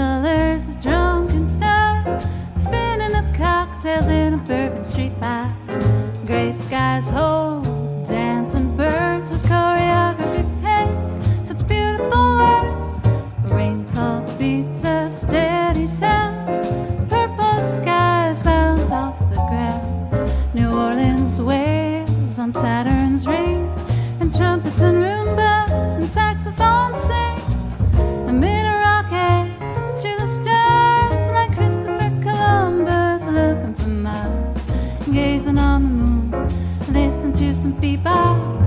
colors of drunken stars, spinning up cocktails in a Bourbon Street bar. Gray skies hold dancing birds whose choreography paints such beautiful words. Rainfall beats a steady sound, purple skies bounce off the ground. New Orleans waves on Saturn's ring, and trumpets and rumbas and saxophones sing. I'm in a rocket to the stars, like Christopher Columbus looking for Mars, gazing on the moon, listening to some bebop.